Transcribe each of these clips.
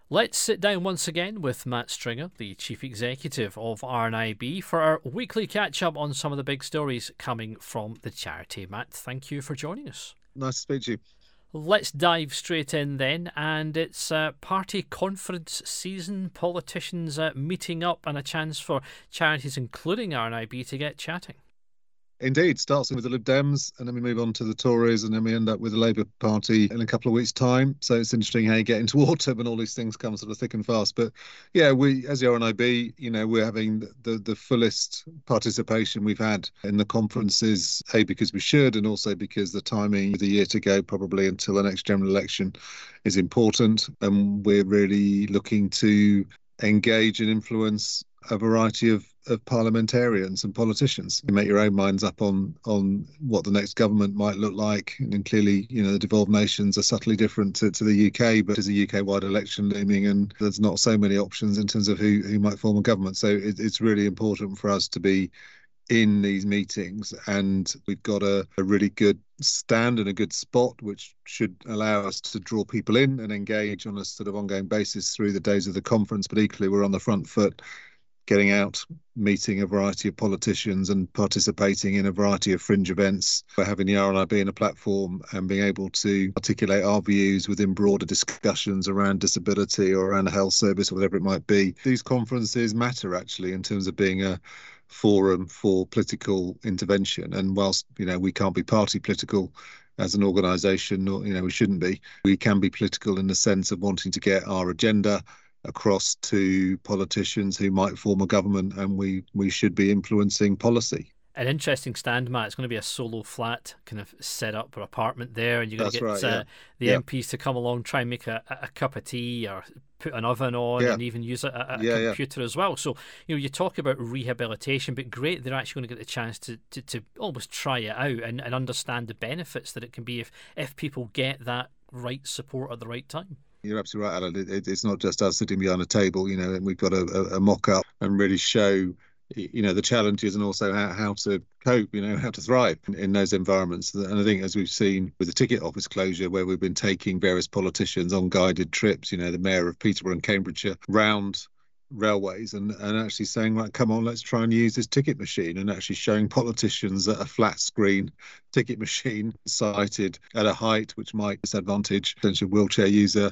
Let's sit down once again with Matt Stringer, the Chief Executive of RNIB, for our weekly catch-up on some of the big stories coming from the charity. Matt, thank you for joining us. Nice to speak to you. Let's dive straight in then, and it's party conference season, politicians meeting up, and a chance for charities, including RNIB, to get chatting. Indeed, starts with the Lib Dems, and then we move on to the Tories, and then we end up with the Labour Party in a couple of weeks' time. So it's interesting how you get into autumn and all these things come sort of thick and fast. But yeah, we, as the RNIB, we're having the fullest participation we've had in the conferences, because we should, and also because the timing of the year to go, probably until the next general election, is important. And we're really looking to engage and influence a variety of parliamentarians and politicians. You make your own minds up on what the next government might look like. And clearly, the devolved nations are subtly different to the UK, but there's a UK-wide election looming, and there's not so many options in terms of who might form a government. So it's really important for us to be in these meetings, and we've got a really good stand and a good spot, which should allow us to draw people in and engage on a sort of ongoing basis through the days of the conference. But equally, we're on the front foot, getting out, meeting a variety of politicians and participating in a variety of fringe events. We're having the RNIB in a platform and being able to articulate our views within broader discussions around disability or around a health service or whatever it might be. These conferences matter, actually, in terms of being a forum for political intervention. And whilst, we can't be party political as an organisation, or, we shouldn't be, we can be political in the sense of wanting to get our agenda across to politicians who might form a government, and we should be influencing policy. An interesting stand, Matt. It's going to be a solo flat kind of set up or apartment there, and you're going to get the MPs to come along, try and make a cup of tea or put an oven on, and even use a computer as well. So, you talk about rehabilitation, but great, they're actually going to get the chance to almost try it out and understand the benefits that it can be if people get that right support at the right time. You're absolutely right, Alan. It's not just us sitting behind a table, and we've got a mock-up and really show, the challenges and also how to cope, how to thrive in those environments. And I think, as we've seen with the ticket office closure, where we've been taking various politicians on guided trips, the mayor of Peterborough and Cambridgeshire, round railways and actually saying, right, come on, let's try and use this ticket machine, and actually showing politicians that a flat screen ticket machine sited at a height which might disadvantage potential wheelchair user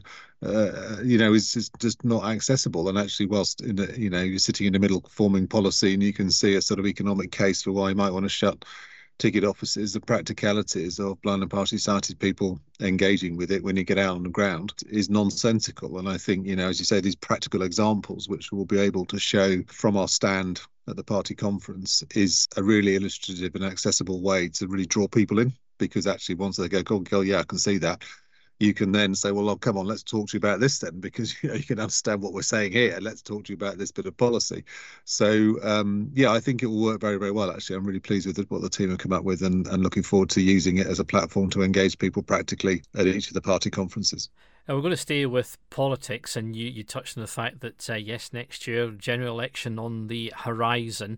is just not accessible. And actually, whilst you're sitting in the middle forming policy, and you can see a sort of economic case for why you might want to shut ticket offices, the practicalities of blind and partially sighted people engaging with it when you get out on the ground is nonsensical. And I think, as you say, these practical examples, which we'll be able to show from our stand at the party conference, is a really illustrative and accessible way to really draw people in. Because actually, once they go, oh, yeah, I can see that, you can then say, well, come on, let's talk to you about this then, because you can understand what we're saying here. Let's talk to you about this bit of policy. So, I think it will work very, very well, actually. I'm really pleased with what the team have come up with, and looking forward to using it as a platform to engage people practically at each of the party conferences. We're going to stay with politics, and you touched on the fact that, yes, next year, general election on the horizon.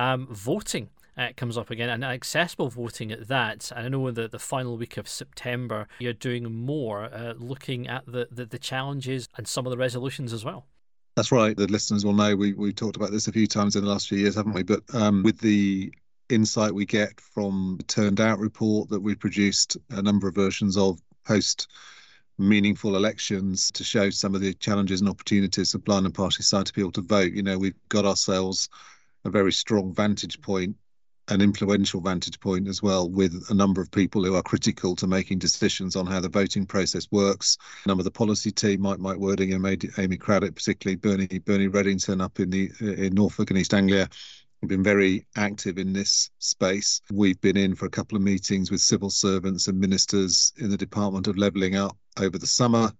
Voting comes up again, and accessible voting at that. And I know in the final week of September, you're doing more looking at the challenges and some of the resolutions as well. That's right. The listeners will know we've talked about this a few times in the last few years, haven't we? But with the insight we get from the Turned Out report that we produced a number of versions of post meaningful elections to show some of the challenges and opportunities of blind and partially sighted people to vote, we've got ourselves a very strong vantage point, an influential vantage point as well, with a number of people who are critical to making decisions on how the voting process works. A number of the policy team, Mike Wording and Amy Craddock, particularly Bernie Reddington up in Norfolk and East Anglia, have been very active in this space. We've been in for a couple of meetings with civil servants and ministers in the Department of Levelling Up over the summer.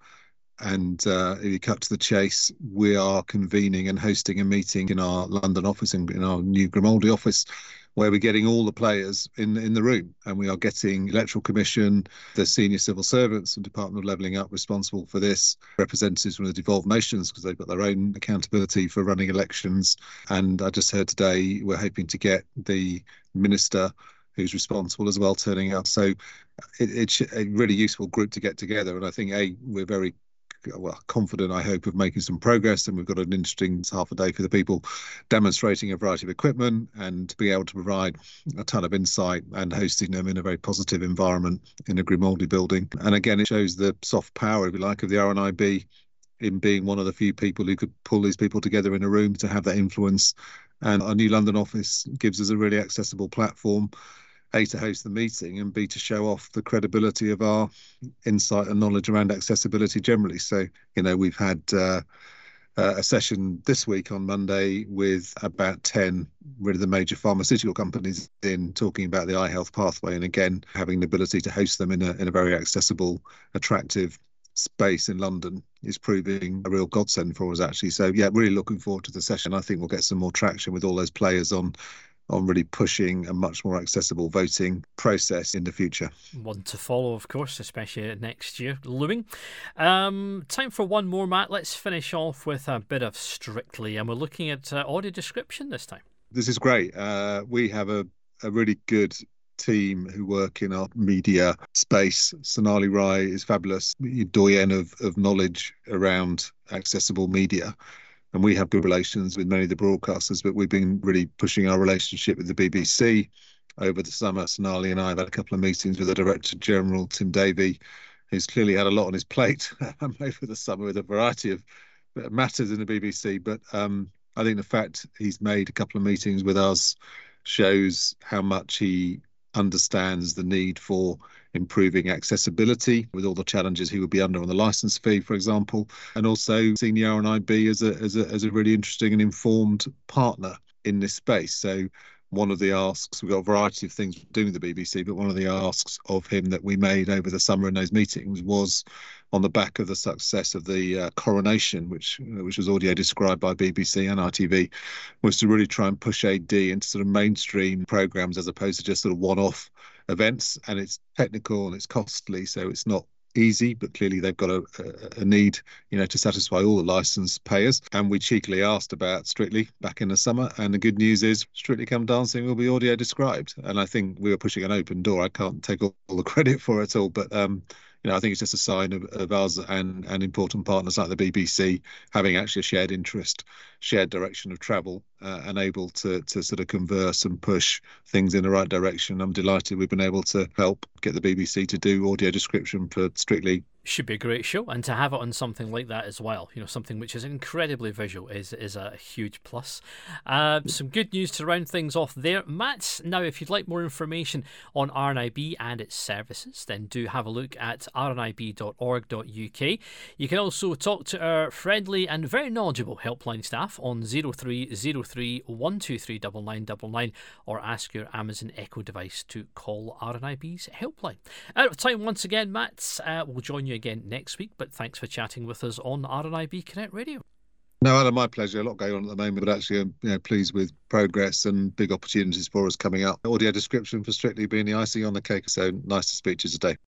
And if you cut to the chase, we are convening and hosting a meeting in our London office, in our new Grimaldi office, where we're getting all the players in the room. And we are getting Electoral Commission, the senior civil servants and Department of Levelling Up responsible for this, representatives from the devolved nations, because they've got their own accountability for running elections. And I just heard today we're hoping to get the minister who's responsible as well turning up. So it's a really useful group to get together. And I think, we're very confident, I hope, of making some progress. And we've got an interesting half a day for the people demonstrating a variety of equipment and being able to provide a ton of insight and hosting them in a very positive environment in a Grimaldi building. And again, it shows the soft power, if you like, of the RNIB in being one of the few people who could pull these people together in a room to have that influence. And our new London office gives us a really accessible platform, A, to host the meeting, and B, to show off the credibility of our insight and knowledge around accessibility generally. So, we've had a session this week on Monday with about 10 really the major pharmaceutical companies in talking about the eye health pathway, and again having the ability to host them in a very accessible, attractive space in London is proving a real godsend for us, actually. So yeah, really looking forward to the session. I think we'll get some more traction with all those players on really pushing a much more accessible voting process in the future. One to follow, of course, especially next year looming. Time for one more, Matt. Let's finish off with a bit of Strictly, and we're looking at audio description this time. This is great. We have a really good team who work in our media space. Sonali Rai is fabulous, doyen of knowledge around accessible media. And we have good relations with many of the broadcasters, but we've been really pushing our relationship with the BBC over the summer. Sonali and I have had a couple of meetings with the Director General, Tim Davey, who's clearly had a lot on his plate over the summer with a variety of matters in the BBC. But I think the fact he's made a couple of meetings with us shows how much he understands the need for improving accessibility with all the challenges he would be under on the license fee, for example, and also seeing the RNIB as a really interesting and informed partner in this space. So one of the asks, we've got a variety of things doing with the BBC, but one of the asks of him that we made over the summer in those meetings was on the back of the success of the Coronation, which was audio described by BBC and ITV, was to really try and push AD into sort of mainstream programmes as opposed to just sort of one-off events. And it's technical and it's costly, so it's not easy, but clearly they've got a need, to satisfy all the licence payers. And we cheekily asked about Strictly back in the summer, and the good news is Strictly Come Dancing will be audio described. And I think we were pushing an open door. I can't take all the credit for it all, but I think it's just a sign of us and important partners like the BBC having actually a shared interest, shared direction of travel, and able to sort of converse and push things in the right direction. I'm delighted we've been able to help get the BBC to do audio description for Strictly. Should be a great show, and to have it on something like that as well, something which is incredibly visual is a huge plus. Some good news to round things off there, Matt. Now, if you'd like more information on RNIB and its services, then do have a look at rnib.org.uk. You can also talk to our friendly and very knowledgeable helpline staff on 0303 123 9999, or ask your Amazon Echo device to call RNIB's helpline. Out of time once again, Matt. We'll join you again next week, but thanks for chatting with us on RNIB Connect Radio. No, Alan, my pleasure. A lot going on at the moment, but actually I'm pleased with progress and big opportunities for us coming up. Audio description for Strictly being the icing on the cake, so nice to speak to you today.